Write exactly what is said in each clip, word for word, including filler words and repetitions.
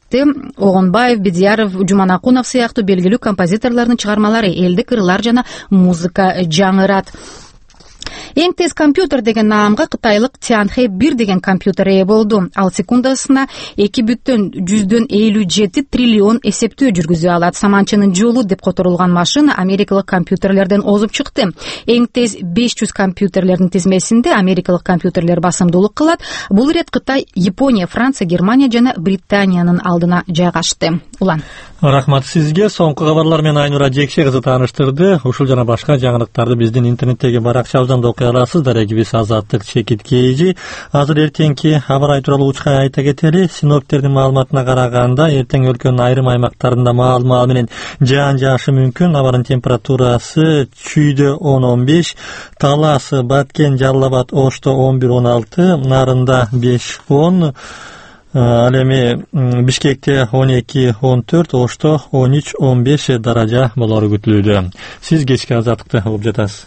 айтты. Огонбаев, Бедияров, Жуманакунов сыяктуу белгилүү композиторлордун чыгармалары элдик ырлар жана музыка жаңырат. Эң тез компьютер деген наамга кытайлык Tianhe бир деген компьютер ээ болду. Ал секундасына эки бүтүн жүздөн элүү жети триллион эсептөө жүргүзө алат. Саманчынын жолу деп которулган машина америкалык компьютерлерден озуп чыкты. Эң тез беш жүз компьютерлердин тизмесинде америкалык компьютерлер басымдуулук кылат. Бул ирет Кытай, Япония, Франция, Германия жана Британиянын алдына жайгашты. Улан. Рахмат сизге. Соңку кабарлар менен Айнура Жекше кызы тааныштырды. Ушул жана башка жаңылыктарды биздин интернеттеги баракчабыздан да окуй аласыздар. Эгибиз Азаттык Чекит Кейжи. Азыр эртеңки аба ырайы тууралуу учкай айта кетели. Синоптиктердин маалыматына караганда, эртең өлкөнүн айрым аймактарында маал-маал менен жаан жаашы мүмкүн. Абанын температурасы Чүйдө он он беш, Талас, Баткен, Жалал Абад, Ошто он бир он алты, Нарында беш он, ал эми Бишкекте он эки он төрт, Ошто он үч он беш даража болору күтүлүүдө. Сиз кечки азаттыкты угуп жатасыз.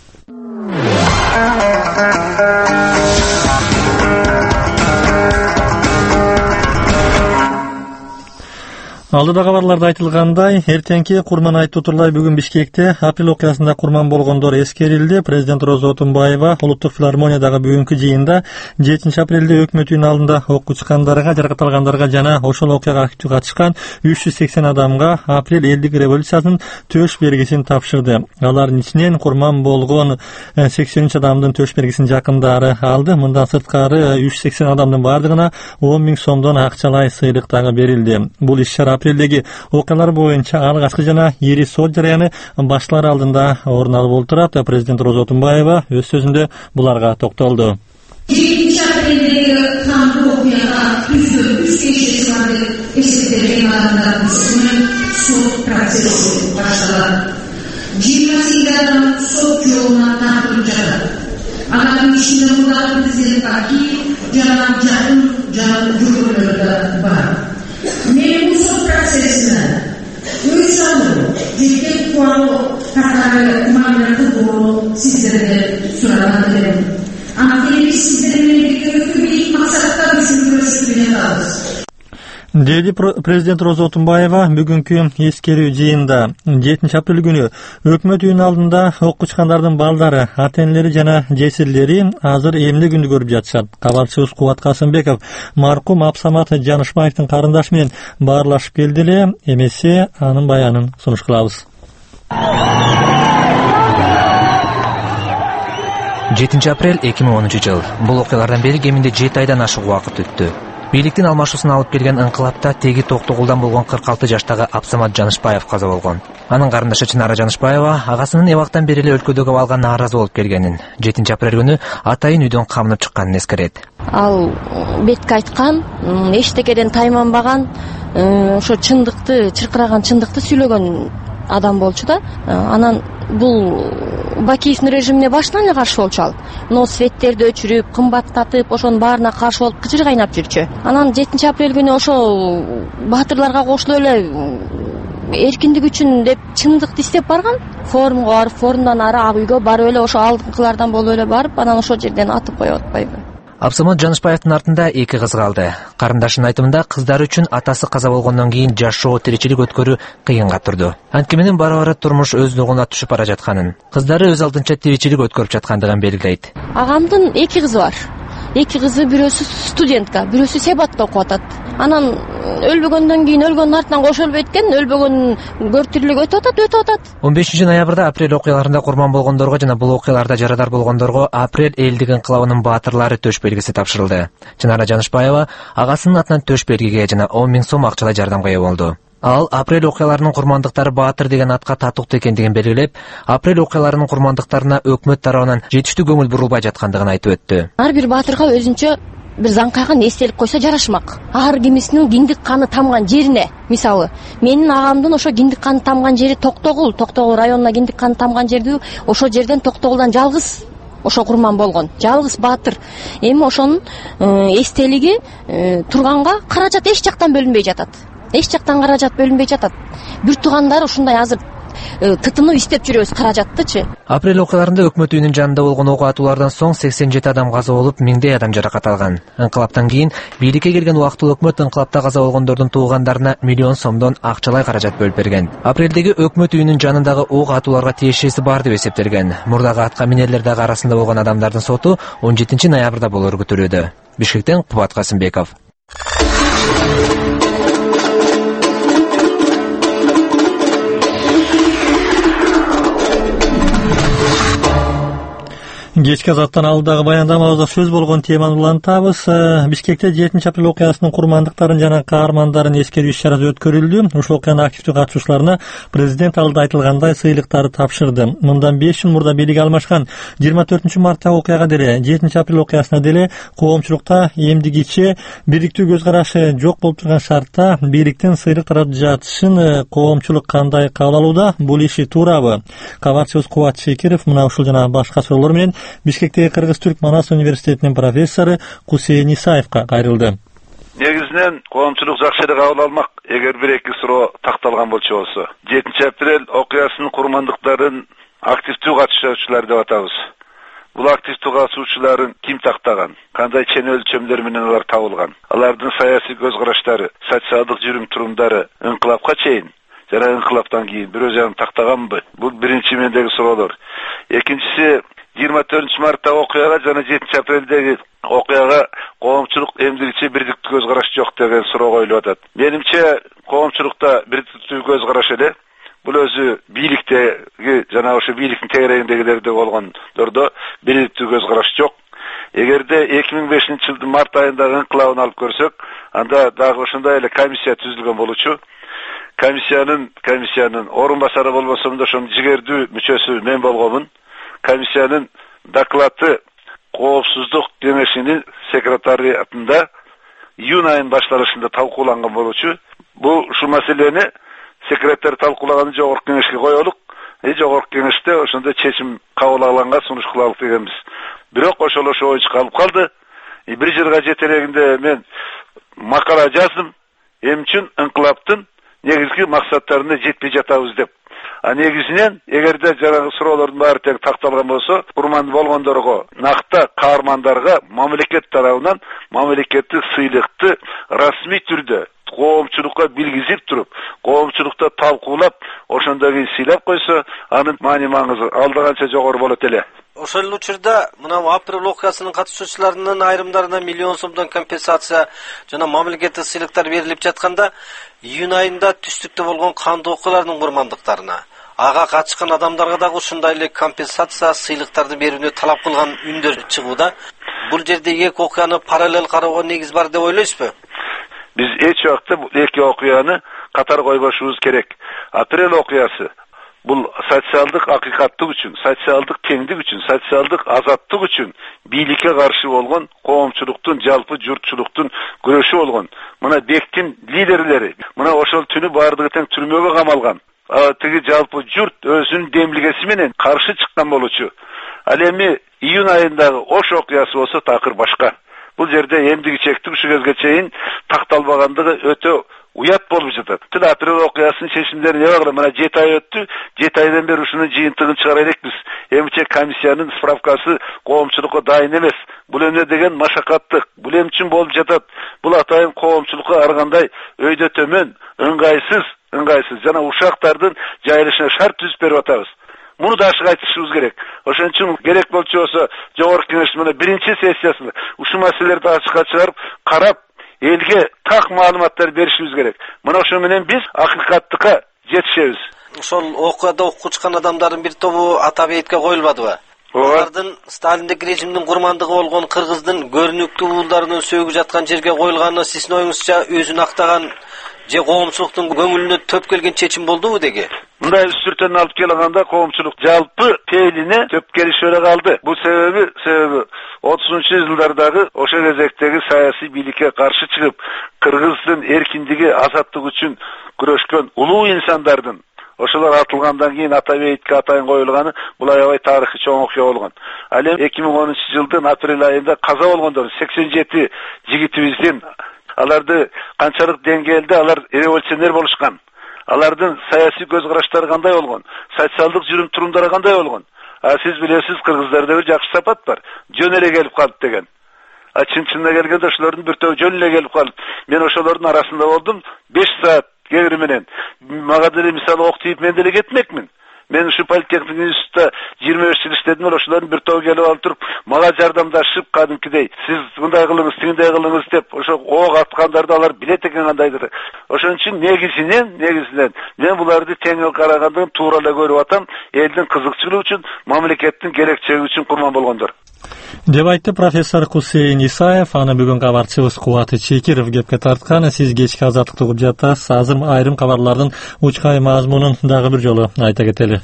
Алдыда кабарларда айтылгандай, эртеңки курман айт тутурлай бүгүн Бишкекте апрель окуясында курман болгондор эскерилди. Президент Роза Отунбаева улуттук филармониядагы бүгүнкү жыйында жетинчи апрелде өкмөт үйүнүн алдында ок учкандарга, жаракат алгандарга жана ошол окуяга катышкан үч жүз сексен адамга апрель элдик революциясынын төш белгисин тапшырды. Алардын ичинен курман болгон сексен үч адамдын төш белгисин жакындары алды. Мындан сырткары үч жүз сексен адамдын бардыгына он миң сомдон акчалай сыйлык дагы берилди. Бул иш-чара апрелдеги окуялар боюнча алгачкы жана ири сот жараяны башталар алдында орун алып отурат. Президент Роза Отунбаева өз сөзүндө буларга токтолду. жетинчи апрелдеги кандуу окуяга түздө үч киши эсептелген адамдардын үстүнөн сот процесси башталат. жыйырма сегиз адам сот жолуна тартылып жатат. Алардын ичинде мурдагы президент Акиев жана жакын жана жогорулар да бар. Мен бул сот процессине өз алуу, жеке куалуу катары мамиле кылууну сиздерден сураган элем. Анткени биз сиздер менен бирге бийик максатта биздин күрөшүп жатабыз. Деди президент Роза Отунбаева бүгүнкү эскерүү жыйында жетинчи апрель күнү өкмөт үйүнүн алдында ок учкандардын балдары, ата-энелери жана жесирлери азыр эмне күндү көрүп жатышат. Кабарчыбыз Кубат Касымбеков маркум Абсамат Жанышбаевдин карындашы менен баарлашып келди эле. Эмесе анын баянын сунуш кылабыз. жетинчи апрель эки миң онунчу жыл. Бул окуялардан бери кеминде жети айдан ашык убакыт өттү. Бийликтин алмашуусун алып келген ыңкылапта теги токтогулдан болгон кырк алты жаштагы Абсамат Жанышбаев каза болгон. Анын карындашы Чынара Жанышбаева агасынын эбактан бери эле өлкөдөгү абалга нааразы болуп келгенин, жетинчи апрель күнү атайын үйдөн камынып чыкканын эскерет. Ал бетке айткан, эчтекеден тайманбаган, ошо чындыкты, чыркыраган чындыкты сүйлөгөн адам болчу да. Анан бул Бакиевдин режимине башынан эле каршы болчу ал. Но светтерди өчүрүп, кымбаттатып, ошонун баарына каршы болуп кыжыр кайнап жүрчү. Анан жетинчи апрель күнү ошо баатырларга кошулуп эле эркиндик үчүн деп чындыкты издеп барган. Форумга барып, форумдан ары ак үйгө барып эле ошо алдыңкылардан болуп эле барып, анан ошол жерден атып коюп атпайбы. Абсамат Жанышбаевдин артында эки кыз калды. Карындашынын айтымында кыздары үчүн атасы каза болгондон кийин жашоо, тиричилик өткөрүү кыйынга турду. Анткени менен бара-бара турмуш өз нугуна түшүп бара жатканын, кыздары өз алдынча тиричилик өткөрүп жаткандыгын белгилейт. Агамдын эки кызы бар. Эки кызы, бирөөсү студентка, бирөөсү Себатта окуп атат. Анан өлбөгөндөн кийин өлгөндүн артынан кошулуп өткөн, өлбөгөн көртүрлүк өтүп атат, өтүп атат. он бешинчи ноябрда апрель окуяларында курман болгондорго жана бул окуяларда жарадар болгондорго апрель элдик инкылабынын баатырлары төш белгиси тапшырылды. Чынара Жанышбаева агасынын атынан төш белгиге жана он миң сом акчалай жардамга ээ болду. Ал апрель окуяларынын курмандыктары баатыр деген атка татыктуу экендигин белгилеп, апрель окуяларынын курмандыктарына өкмөт тарабынан жетиштүү көңүл бурулбай жаткандыгын айтып өттү. Ар бир баатырга өзүнчө бир заңкайган эстелик койсо жарашмак. Ар кимисинин киндик каны тамган жерине, мисалы, менин агамдын ошо киндик каны тамган жери Токтогул, Токтогул районуна киндик каны тамган жерди ошол жерден Токтогулдан жалгыз ошо курман болгон, жалгыз баатыр. Эми ошонун эстелиги турганга каражат эч жактан бөлүнбөй жатат. Эч жактан каражат бөлүнбөй жатат. Бир туугандары ушундай азыр тытынып иштеп жүрөбүз каражаттычы. Апрель окуяларында өкмөт үйүнүн жанында болгон ок атуулардан соң сексен жети адам каза болуп, миңдей адам жаракат алган. Инкылаптан кийин бийликке келген убактылуу өкмөт инкылапта каза болгондордун туугандарына миллион сомдон акчалай каражат бөлүп берген. Апрелдеги өкмөт үйүнүн жанындагы ок атууларга тиешеси бар деп эсептелген. Мурдагы атка минерлер дагы арасында болгон адамдардын соту он жетинчи ноябрда болору күтүлүүдө. Бишкектен Кубат Касымбеков. Кечки азаттан алдыдагы баяндамабызда сөз болгон теманы улантабыз. Бишкекте жетинчи апрель окуясынын курмандыктарын жана каармандарын эскерүү иш-чарасы өткөрүлдү. Ушул окуянын активдүү катышуучуларына президент алдыда айтылгандай сыйлыктарды тапшырды. Мындан беш жыл мурда бийлик алмашкан жыйырма төртүнчү марттагы окуяга деле, жетинчи апрель окуясына деле коомчулукта эмдигиче бийликтүү көз карашы жок болуп турган шартта бийликтин сыйлык таратып жатышын коомчулук кандай кабыл алууда? Бул иши туурабы? Кабарчыбыз Кубат Шекиров мына ушул жана башка суроолор менен Бишкектеги Кыргыз-Түрк Манас университетинин профессору Кусейн Исаевка кайрылды. Негизинен коомчулук жакшы эле кабыл алмак, эгер бир эки суроо такталган болчу болсо. жетинчи апрель окуясынын курмандыктарын активдүү катышуучулар деп атабыз. Бул активдүү катышуучуларын ким тактаган? Кандай чен өлчөмдөр менен алар табылган? Алардын саясий көз караштары, социалдык жүрүм-турумдары инкылапка чейин жана инкылаптан кийин бирөө жагын тактаганбы? Бул биринчи мендеги суроолор. Экинчиси, жыйырма төртүнчү марттагы окуяга жана жетинчи апрелдеги окуяга коомчулук эмдигиче бирдиктүү көз караш жок деген суроо коюлуп атат. Менимче коомчулукта бирдиктүү көз караш эле. Бул өзү бийликтеги жана ошо бийликтин тегерегиндегилерде болгондордо бирдиктүү көз караш жок. Эгерде эки миң бешинчи жылдын март айындагы инкылабын алып көрсөк, анда дагы ошондой эле комиссия түзүлгөн болчу. Комиссиянын комиссиянын орун басары болбосом да ошонун жигердүү мүчөсү мен болгомун. Комиссиянын доклады коопсуздук кеңешинин секретариатында июнь айынын башталышында талкууланган болчу. Бул ушул маселени секретарь талкуулаган жогорку кеңешке коелук. И жогорку кеңеште ошондо чечим кабыл алганга сунуш кылалык дегенбиз. Бирок ошол ошо ойчу калып калды. И бир жылга жетелегинде мен макала жаздым. Эми үчүн инкылаптын негизги максаттарына жетпей жатабыз деп. А негизинен эгерде жанагы суроолордун баары тең такталган болсо, курман болгондорго, накта каармандарга мамлекет тарабынан мамлекеттик сыйлыкты расмий түрдө коомчулукка билгизип туруп, коомчулукта талкуулап, ошондон кийин сыйлап койсо, анын маани маңызы алдаганча жогору болот эле. Ошол учурда мына апрель окуясынын катышуучуларынын айрымдарына миллион сомдон компенсация жана мамлекеттик сыйлыктар берилип жатканда, июнь айында түштүктө болгон кандуу окуялардын курмандыктарына, ага катышкан адамдарга дагы ушундай эле компенсация сыйлыктарды берүүнү талап кылган үндөр чыгууда. Бул жерде эки окуяны параллел кароого негиз бар деп ойлойсузбу? Биз эч убакта бул эки окуяны катар койбошубуз керек. Апрель окуясы бул социалдык акыйкаттык үчүн, социалдык теңдик үчүн, социалдык азаттык үчүн бийликке каршы болгон коомчулуктун, жалпы журтчулуктун күрөшү болгон. Мына бектин лидерлери, мына ошол түнү баардыгы тең түрмөгө камалган. Тиги жалпы журт өзүнүн демилгеси менен каршы чыккан болчу. Ал эми июнь айындагы Ош окуясы болсо такыр башка. Бул жерде эмдигичектик ушул кезге чейин такталбагандыгы өтө уят болуп жатат. Тил апрель окуясынын чечимдери эмне багыла? Мына жети ай өттү. жети айдан бери ушунун жыйынтыгын чыгара элекпиз. Эмче комиссиянын справкасы коомчулукка дайын эмес. Бул эмне деген машакаттык. Бул эм үчүн болуп жатат. Бул атайын коомчулукка ар кандай өйдө төмөн, ыңгайсыз, ыңгайсыз жана ушактардын жайылышына шарт түзүп берип атабыз. Муну да ашык айтышыбыз керек. Ошон үчүн керек болчу болсо жогорку кеңеш мына биринчи сессиясында ушул маселелерди ачыкка чыгарып, карап, элге так маалыматтар беришибиз керек. Мына ошо менен биз акыйкаттыкка жетишебиз. Ошол окуяда окуп чыккан адамдардын бир тобу ата бейитке коюлбадыбы? Алардын Сталиндик режимдин курмандыгы болгон Кыргыздын көрүнүктүү уулдарынын сөөгү жаткан жерге коюлганы сиздин оюңузча өзүн актаган же коомчулуктун көңүлүнө төп келген чечим болдубу деги? Мындай үстүртөн алып келганда коомчулук жалпы пейлине төп келишип эле калды. Бул себеби себеби отузунчу жылдардагы ошо кезектеги саясий бийликке каршы чыгып, Кыргыздын эркиндиги, азаттыгы үчүн күрөшкөн улуу инсандардын ошолор атылгандан кийин ата бейитке атайын коюлганы бул аябай тарыхый чоң окуя болгон. Ал эми эки миң онунчу жылдын апрель айында каза болгондор сексен жети жигитибиздин аларды канчалык деңгээлде алар революционер болушкан. алардын саясий көз караштары кандай болгон, социалдык жүрүм турумдары кандай болгон. А сиз билесиз, кыргыздарда бир жакшы сапат бар. Жөн эле келип калып деген. А чын-чынына келгенде ошолордун бир тобу жөн эле келип калып, мен ошолордун арасында болдум беш саат кегири менен. Мага деле мисалы ок тийип мен деле кетмекмин. Мен ушу политехник институтта жыйырма беш жыл иштедим, ошолордун бир тобу келип алып туруп, мага жардамдашып кадимкидей, сиз мындай кылыңыз, тигиндей кылыңыз деп, ошо ок аткандарды алар билет экен кандайдыр. Ошон үчүн негизинен, негизинен мен буларды тең карагандыгын туура эле көрүп атам, элдин кызыкчылыгы үчүн, мамлекеттин керекчилиги үчүн курман болгондор. Деп айтты профессор Хусейн Исаев. Аны бүгүн кабарчыбыз Кубаты Чекиров кепке тарткан. Сиз кечки азаттыкты угуп жатасыз. Азыр айрым кабарлардын учкай мазмунун дагы бир жолу айта кетели.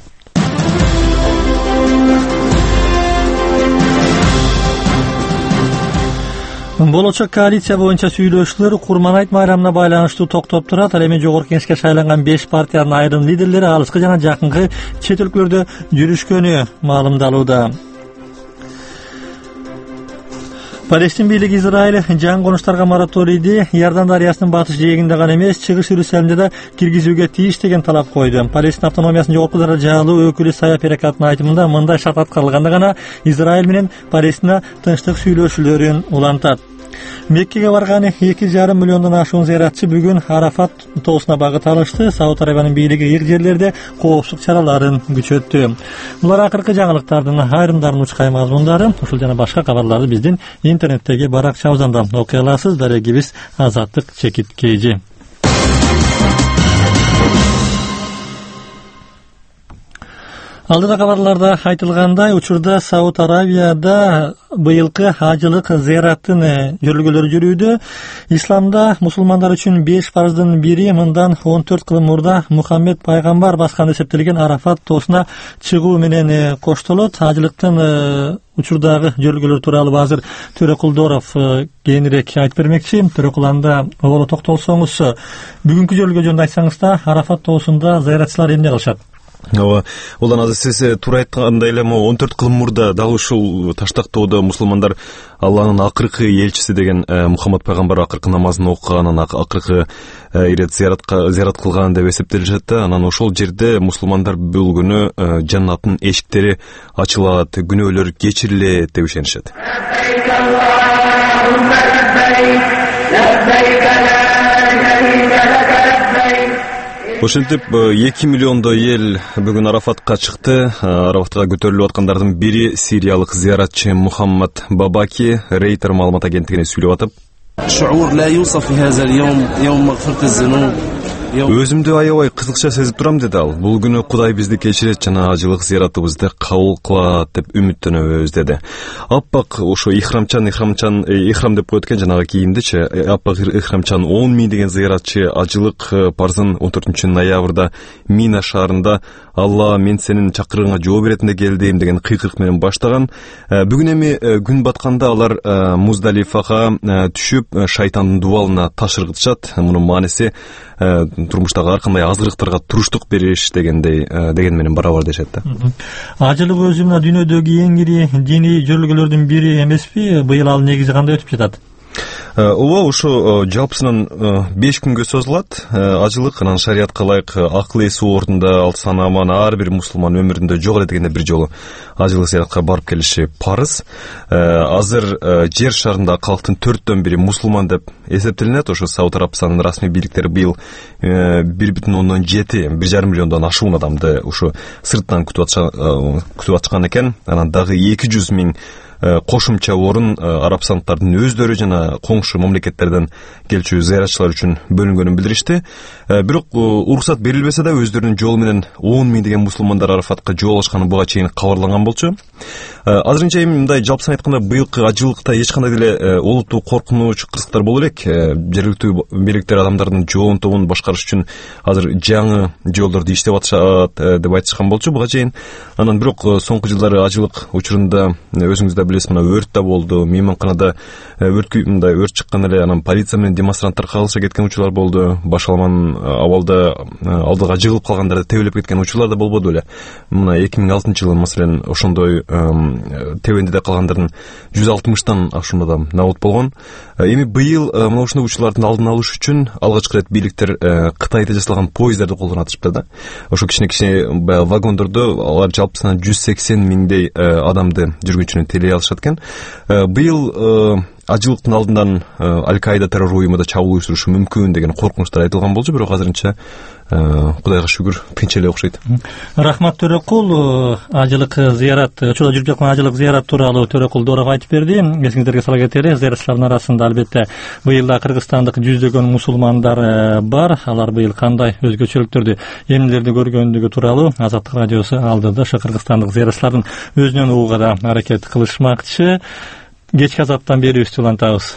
Болочок коалиция боюнча сүйлөшүүлөр Курман айт майрамына байланыштуу токтоп турат. Ал эми жогорку кеңешке шайланган беш партиянын айрым лидерлери алыскы жана жакынкы чет өлкөлөрдө жүрүшкөнү маалымдалууда. Палестин бийлиги Израиль жаңы конуштарга мораторийди Иордан дарыясынын батыш жээгинде гана эмес, чыгыш Иерусалимде да киргизүүгө тийиш деген талап койду. Палестин автономиясынын жогорку даражалуу өкүлү Сая Перекаттын айтымында мындай шарт аткарылганда гана Израиль менен Палестина тынчтык сүйлөшүүлөрүн улантат. Меккеге барган эки жарым миллиондон ашуун зыяратчы бүгүн Арафат тоосуна багыт алышты. Сауд Арабиянын бийлиги ир жерлерде коопсуздук чараларын күчөттү. Булар акыркы жаңылыктардын айрымдарын учкай мазмундары. Ушул жана башка кабарларды биздин интернеттеги баракчабыздан окуй аласыз. Дарегибиз Азаттык Чекит Кейжи. Алдыда кабарларда айтылгандай, учурда Сауд Арабияда быйылкы хажылык зыяраттын жүргүлөрү жүрүүдө. Исламда мусулмандар үчүн беш парыздын бири мындан он төрт кылым мурда Мухаммед пайгамбар баскан эсептелген Арафат тоосуна чыгуу менен коштолот. Хажылыктын учурдагы жүргүлөр тууралуу азыр Төрөкулдоров кийинирээк айтып бермекчи. Төрөкул, анда оболо токтолсоңуз, бүгүнкү жөргө жөнүндө айтсаңыз да, Арафат тоосунда зыяратчылар эмне кылышат? Ооба, улан азыр сиз туура айткандай эле он төрт кылым мурда дал ушул Таштактоодо мусулмандар Алланын акыркы элчиси деген Мухаммад пайгамбар акыркы намазын окуганын, акыркы ирет зыяратка зыярат кылган деп эсептелишет да. Анан ошол жерде мусулмандар бул күнү жаннаттын эшиктери ачылат, күнөөлөр кечирилет деп ишенишет. Ошентип эки миллиондой эл бүгүн Арафатка чыкты. Арафатка көтөрүлүп аткандардын бири сириялык зыяратчы Мухаммад Бабаки Рейтер маалымат агенттигине сүйлөп атып, өзүмдү аябай кызыкча сезип турам деди ал. Бул күнү Кудай бизди кечирет жана ажылык зыяратыбызды кабыл кылат деп үмүттөнөбүз деди. Аппак ошо ихрамчан ихрамчан ихрам деп коет экен жанагы кийимдичи. Аппак ихрамчан он миң деген зыяратчы ажылык парзын он төртүнчү ноябрда Мина шаарында Алла, мен сенин чакырыгыңа жооп беретинде келдим деген кыйкырык менен баштаган. Бүгүн эми күн батканда алар Муздалифага түшүп шайтандын дубалына ташыргытышат. Мунун мааниси турмуштагы ар кандай азгырыктарга туруштук бериш дегендей деген менен барабар дешет да. Ажылык өзү мына дүйнөдөгү эң ири диний жөргөлөрдүн бири эмеспи? Быйыл ал негизи кандай өтүп жатат? Ооба, ушу жалпысынан беш күнгө созулат. Ажылык анан шариятка ылайык акыл эси ордунда ал санаман ар бир мусулман өмүрүндө жок эле дегенде бир жолу ажылык зыяратка барып келиши парыз. Азыр жер шарында калктын төрттөн бири мусулман деп эсептелинет. Ошо Сауд Арабистанын расмий бийликтери быйыл бир бүтүн ондон жети бир жарым миллиондон ашуун адамды ушу сырттан күтүп атышкан экен. Анан дагы эки жүз миң кошумча орун арабстандыктардын өздөрү жана коңшу мамлекеттерден келчү зыяратчылар үчүн бөлүнгөнүн билдиришти. Бирок уруксат берилбесе да өздөрүнүн жолу менен он миң деген мусулмандар Арафатка жол алышканы буга чейин кабарланган болчу. Азырынча эми мындай жалпысын айтканда быйылкы ажылыкта эч кандай деле олуттуу коркунуч кырсыктар боло элек. Жергиликтүү бийликтер адамдардын жоон тобун башкарыш үчүн азыр жаңы жолдорду иштеп атышат деп айтышкан болчу буга чейин. Анан бирок соңку жылдары ажылык учурунда өзүңүз да билесиз, мына өрт да болду, мейманканада өрт мындай өрт чыккан эле, анан полиция менен демонстранттар кагылыша кеткен учурлар болду. Башаламан абалда алдыга жыгылып калгандарды тебелеп кеткен учурлар да болбоду эле. Мына эки миң алтынчы жылы маселен ошондой тебендеде калгандардын жүз алтымыштан ашуун адам набут болгон. Эми быйыл мына ушундай учурлардын алдын алыш үчүн алгачкы ирет бийликтер Кытайда жасалган поезддерди колдонатышты да. Ошо кичине кичине баягы вагондордо алар жалпысынан жүз сексен миңдей адамды жүргүнчүнү телей алышат экен. Быйыл ажылыктын алдынан Аль-Каида террор уюму да чабуул уюштурушу мүмкүн деген коркунучтар айтылган болчу, бирок азырынча Кудайга шүгүр тынч эле окшойт. Рахмат Төрөкул, ажылык зыярат, учурда жүрүп жаткан ажылык зыярат тууралуу Төрөкул Доров айтып берди. Эсиңиздерге сала кетели, зыяратчылардын арасында албетте быйыл да кыргызстандык жүздөгөн мусулмандар бар. Алар быйыл кандай өзгөчөлүктөрдү, эмнелерди көргөндүгү тууралуу Азаттык радиосу алдыда ошо кыргызстандык зыяратчылардын өзүнөн угууга да аракет кылышмакчы. Кечки азаттан берүүбүздү улантабыз.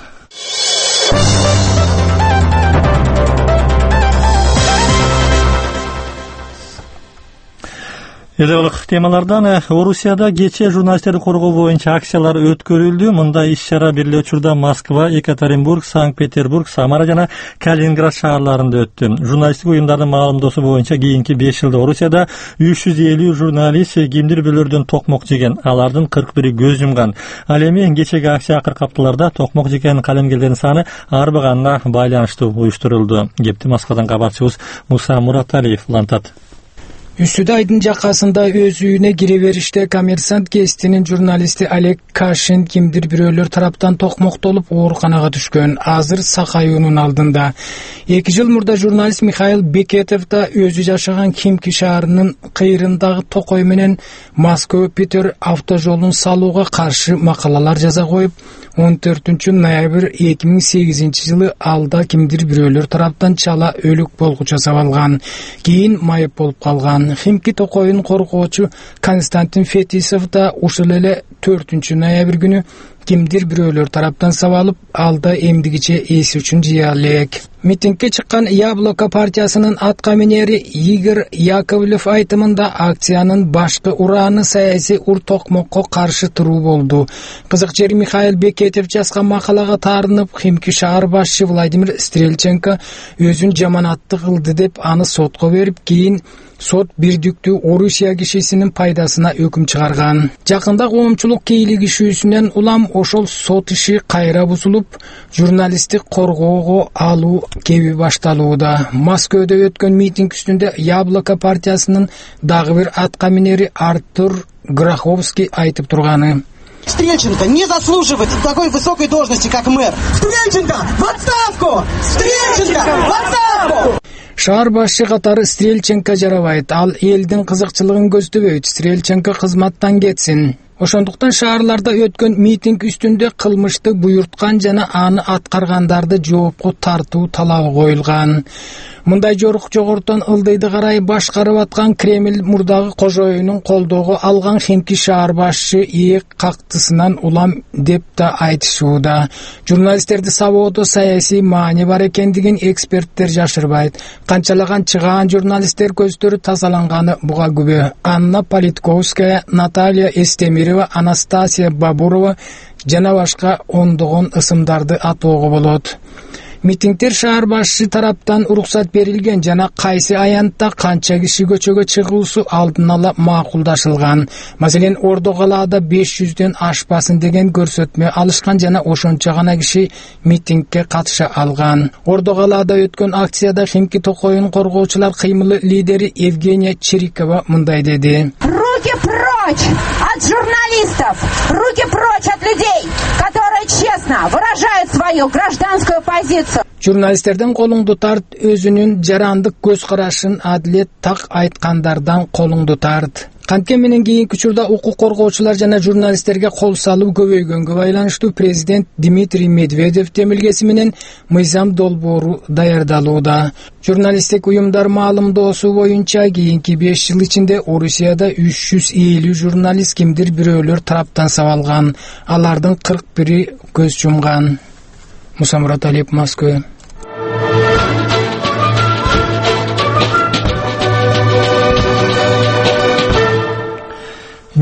Эдолук темалардан Орусияда кечээ журналисттерди коргоо боюнча акциялар өткөрүлдү. Мындай иш-чара бир учурда Москва, Екатеринбург, Санкт-Петербург, Самара жана Калининград шаарларында өттү. Журналисттик уюмдардын маалымдоосу боюнча кийинки беш жылда Орусияда үч жүз элүү журналист кимдир бирөөлөрдөн токмок жеген, алардын кырк бири көз жумган. Ал эми кечеги акция кыркаптыларда токмок жеген калемгерлердин саны арбаганына байланыштуу уюштурулду. Кепти Москвадан кабарчыбыз Муса Мураталиев улантат. Үстүдө айдын жакасында өз үйүнө кире бериште Коммерсант гезитинин журналисти Олег Кашин кимдир бирөөлөр тараптан токмоктолуп ооруканага түшкөн. Азыр сакаюунун алдында. эки жыл мурда журналист Михаил Бекетов да өзү жашаган Химки шаарынын кыйрындагы токой менен Москва-Питер автожолун салууга каршы макалалар жаза коюп, он төртүнчү ноябрь эки миң сегизинчи жылы алда кимдир бирөөлөр тараптан чала өлүк болгу жасап алган. Кийин майып болуп калган. Химки токойун коргоочу Константин Фетисов да ушул эле төртүнчү ноябрь күнү кимдир бирөөлөр тараптан сабалып, алда эмдигиче эси үчүн жыя элек. Митингге чыккан Яблоко партиясынын аткаминери Игорь Яковлев айтымында акциянын башкы урааны саясий ур токмокко каршы туруу болду. Кызык жери Михаил Бекетов жазган макалага таарынып, Химки шаар башчы Владимир Стрельченко өзүн жаманатты кылды деп аны сотко берип, кийин сот бирдиктүү Орусия кишисинин пайдасына өкүм чыгарган. Жакында коомчулук кейлигишүүсүнөн улам ошол сот иши кайра бузулуп, журналисттик коргоого алуу кеби башталууда. Москвада өткөн митинг үстүндө Яблоко партиясынын дагы бир аткаминери Артур Граховский айтып турганы: Стрельченко не заслуживает такой высокой должности, как мэр. Стрельченко в отставку! Стрельченко в отставку! Шаар башчы катары Стрельченко жарабайт. Ал элдин кызыкчылыгын көздөбөйт. Стрельченко кызматтан кетсин. Ошондуктан шаарларда өткөн митинг үстүндө кылмышты буйрткан жана аны аткаргандарды жоопко тартуу талабы коюлган. Мындай жорук жогортон ылдыйды карай башкарып аткан Кремль мурдагы кожоюнун колдоого алган Химки шаар башчы эек кактысынан улам деп да айтышууда. Журналисттерди сабоодо саясий маани бар экендигин эксперттер жашырбайт. Канчалаган чыгаан журналисттер көздөрү тазаланганы буга күбө. Анна Политковская, Наталья Эстемирова, Анастасия Бабурова жана башка ондогон ысымдарды атоого болот. Митингдер шаар башчы тараптан уруксат берилген жана кайсы аянтта канча киши көчөгө чыгуусу алдын ала макулдашылган. Маселен, Ордо калаада беш жүздөн ашпасын деген көрсөтмө алышкан жана ошончо гана киши митингге катыша алган. Ордо калаада өткөн акцияда Химки токойун коргоочулар кыймылы лидери Евгения Чирикова мындай деди: Руки прочь от журналистов! Руки прочь от людей, которые честно выражают свою гражданскую позицию. Журналисттерден колуңду тарт, өзүнүн жарандык көз карашын адилет так айткандардан колуңду тарт. Канткен менен кийинки учурда укук коргоочулар жана журналисттерге кол салуу көбөйгөнгө байланыштуу президент Дмитрий Медведев темилгеси менен мыйзам долбоору даярдалууда. Журналисттик уюмдар маалымдоосу боюнча кийинки беш жыл ичинде Орусияда үч жүз элүү журналист кимдир бирөөлөр тараптан сабалган. Алардын кырк бири көз жумган. Муса Мураталиев, Москва.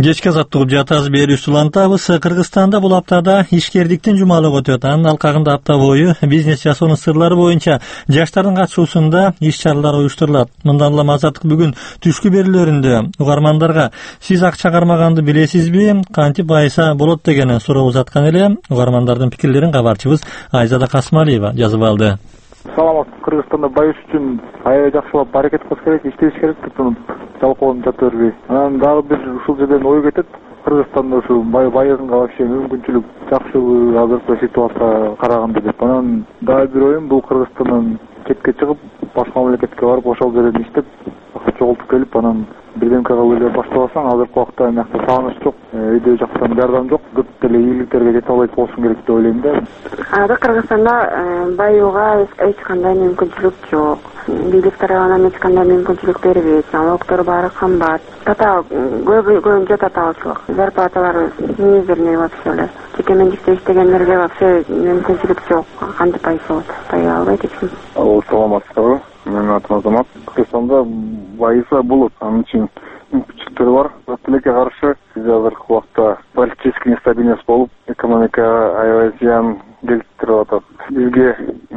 Кечки азаттык жатабыз берүүсү улантабыз. Кыргызстанда бул аптада ишкердиктин жумалыгы өтөт. Анын алкагында апта бою бизнес жасоонун сырлары боюнча жаштардын катышуусунда иш-чаралар уюштурулат. Мындан улам азаттык бүгүн түшкү берүүлөрүндө угармандарга сиз акча кармаганды билесизби, кантип байыса болот деген суроо узаткан эле. Угармандардын пикирлерин кабарчыбыз Айзада Касмалиева жазып алды. Саламатсыз. Кыргызстанда байыш үчүн аябай жакшылап аракет кылыш керек, иштеш керек деп туруп жалкоонуп жата бербей. Анан дагы бир ушул жерден ой кетет. Кыргызстанда ушу байыгынга вообще мүмкүнчүлүк жакшыбы азыркы ситуацияга караганда деп. Анан дагы бир оюм бул Кыргызстандан четке чыгып, башка мамлекетке барып ошол жерден иштеп, акча чогултуп келип, анан бирдемкеге ойлой баштабасаң, азыркы убакта мыякта тааныш жок, үйдө жактан жардам жок, көп деле ийгиликтерге жете албайт болушуң керек деп ойлойм да. Азыр Кыргызстанда байууга эч кандай мүмкүнчүлүк жок. Бийлик тарабынан эч кандай мүмкүнчүлүк бербейт. Налогдор баары кымбат. Татаал көбүнчө татаалчылык. Зарплаталар мизерный вообще эле. Жеке мендикте иштегендерге вообще мүмкүнчүлүк жок. Кантип байыса болот? Бая албайт эч ким. Ал саламатсызбы? Менин атым Азамат. Кыргызстанда байыса болот. Анын үчүн мүмкүнчүлүктөр бар. Тилекке каршы азыркы убакта политический нестабильность болуп, экономикага аябай зыян келтирип атат. Бизге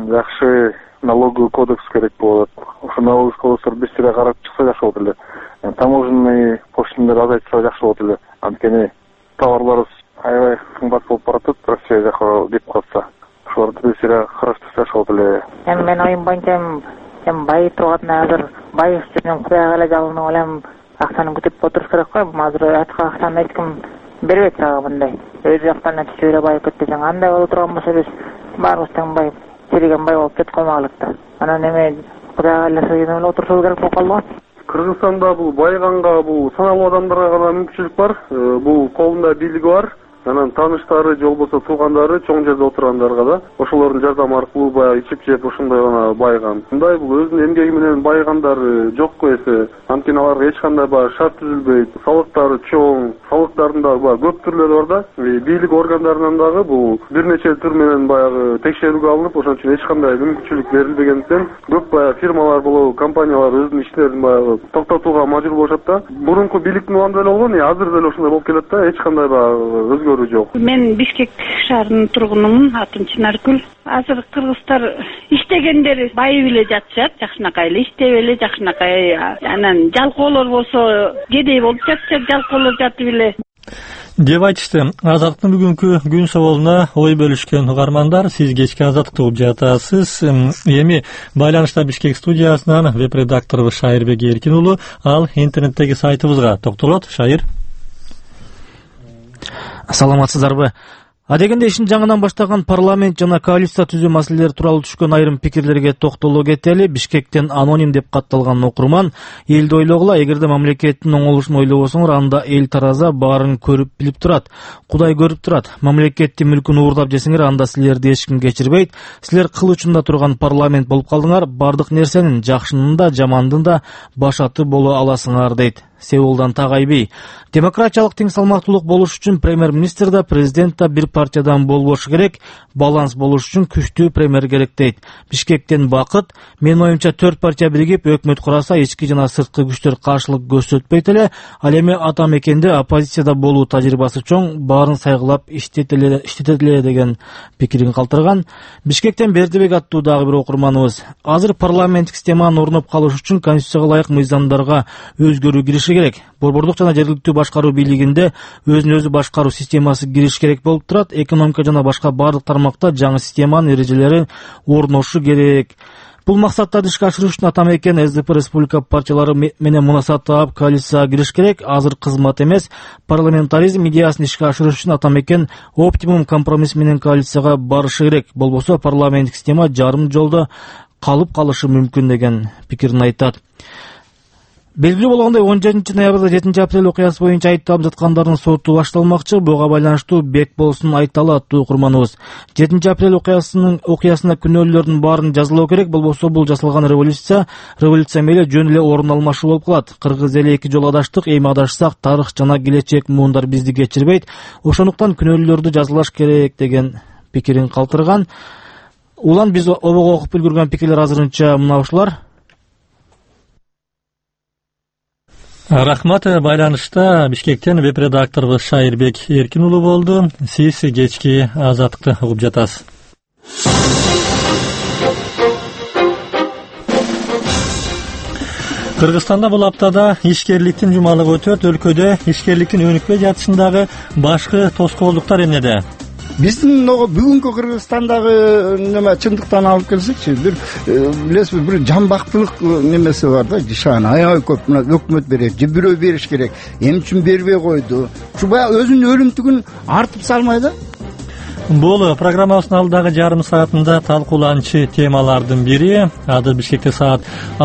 жакшы налоговый кодекс керек болот. Ошо налоговый кодекстер бир сыйра карап чыкса жакшы болот эле. Таможенный пошлиналарды азайтса жакшы болот эле. Анткени товарларыбыз аябай кымбат болуп баратат, Россия жака деп калса. Ошолорду бир сыйра караштырса жакшы болот эле. Эми мен оюм боюнча эми байып турган азыр байыш үчүн Кудайга эле жалынып элем, акчаны күтүп отуруш керек го. Азыр айткан акчаны эч ким бербейт сага мындай. Өз жактан түшүп эле байып кетсең, андай боло турган болсо биз баарыбыз тең байып, тиреген бай болуп кетип калмайлык да. Анан эми Кудайга эле сыйынып эле отурушубуз керек болуп калды го. Кыргызстанда бул байыганга, бул саналуу адамдарга гана мүмкүнчүлүк бар. Бул колунда бийлиги бар. Анан тааныштары же болбосо туугандары чоң жерде отургандарга да ошолордун жардамы аркылуу баягы ичип жеп ошондой гана байыган. Мындай бул өзүнүн эмгеги менен байыгандар жокко эсе. Анткени аларга эч кандай баягы шарт түзүлбөйт. Салыктары чоң, салыктардын да баягы көп түрлөрү бар да. Бийлик органдарынан дагы бул бир нече түр менен баягы текшерүүгө алынып, ошон үчүн эч кандай мүмкүнчүлүк берилбегендиктен көп баягы фирмалар болобу, компаниялар өзүнүн иштерин баягы токтотууга мажбур болушат да. Мурунку бийликтин убагында эле болгон, азыр деле ошондой болуп келет да. Эч кандай баягы өзгөрүү жок. Мен Бишкек шаарынын тургунумун, атым Чынаркүл. Азыр кыргыздар иштегендер байып эле жатышат, жакшынакай эле иштеп эле, жакшынакай. Анан жалкоолор болсо кедей болуп жатышат, жалкоолор жатып эле деп айтышты. Азаттыктын бүгүнкү күн соолуна ой бөлүшкөн угармандар, сиз кечки азаттыкты угуп жатасыз. Эми байланышта Бишкек студиясынан веб-редакторубуз Шайырбек Эркин уулу, ал интернеттеги сайтыбызга токтолот. Шайыр. Саламатсыздарбы? Адегенде ишин жаңыдан баштаган парламент жана коалиция түзүү маселелери тууралуу түшкөн айрым пикирлерге токтоло кетели. Бишкектен аноним деп катталган окурман: элди ойлогула, эгерде мамлекеттин оңолушун ойлобосоңор, анда эл тараза баарын көрүп билип турат. Кудай көрүп турат. Мамлекеттин мүлкүн уурдап жесеңер, анда силерди эч ким кечирбейт. Силер кыл учунда турган парламент болуп калдыңар. Бардык нерсенин, жакшынын да, жамандын да башаты боло аласыңар, дейт. Сеулдан Тагайби. Демократиялык тең салмактуулук болуш үчүн премьер-министр да, президент да бир партиядан болбошу керек, баланс болуш үчүн күчтүү премьер керек, дейт. Бишкектен Бакыт: менин оюмча төрт партия биригип өкмөт кураса, ички жана сырткы күчтөр каршылык көрсөтпөйт эле. Ал эми ата мекенде оппозицияда болуу тажрыйбасы чоң, баарын сайгылап иштетет эле деген пикирин калтырган. Бишкектен Бердибек аттуу дагы бир окурманыбыз: азыр парламенттик системанын орноп калыш үчүн конституцияга ылайык мыйзамдарга өзгөрүү кириши керек. Борбордук жана жергиликтүү башкаруу бийлигинде өзүн өзү башкаруу системасы кириш керек болуп турат. Экономика жана башка бардык тармакта жаңы системанын эрежелери орношу керек. Бул максаттарды ишке ашыруу үчүн ата мекен эс дэ пэ республика партиялары менен мунасабат таап коалицияга кириш керек. Азыр кызмат эмес, парламентаризм идеясын ишке ашырыш үчүн ата мекен оптимум компромисс менен коалицияга барышы керек. Болбосо парламенттик система жарым жолдо калып калышы мүмкүн деген пикирин айтат. Белгилүү болгондой, он жетинчи ноябрда жетинчи апрель окуясы боюнча айыпталып жаткандардын соту башталмакчы. Буга байланыштуу бек болсун айталы аттуу окурманыбыз: жетинчи апрель окуясынын окуясында күнөөлүүлөрдүн баарын жазалоо керек, болбосо бул жасалган революция революция мейли жөн эле орун алмашуу болуп калат. Кыргыз эли эки жолу адаштык, эми адашсак тарых жана келечек муундар бизди кечирбейт. Ошондуктан күнөөлүүлөрдү жазалаш керек деген пикирин калтырган. Улан биз обого окуп үлгүргөн пикирлер азырынча мына ушулар. Рахмат. Байланышта Бишкектен веб редакторубуз Шайырбек Эркин уулу болду. Сиз кечки Азаттыкты угуп жатасыз. Кыргызстанда бул аптада ишкерликтин жумалыгы өтөт. Өлкөдө ишкерликтин өнүкпөй жатышындагы башкы тоскоолдуктар эмнеде? Биздин бүгүнкү Кыргызстандагы неме чындыктан алып келсекчи, бир билесизби, бир жамбактылык немеси бар да, жашаан аябай көп. Мына өкмөт берет, же бирөө бериш керек. Эмне үчүн бербей койду? Ушу баягы өзүнүн өлүмтүгүн артып салмай да. Бул программабыздын алдыдагы жарым саатында талкууланчу темалардын бири. Азыр Бишкекте саат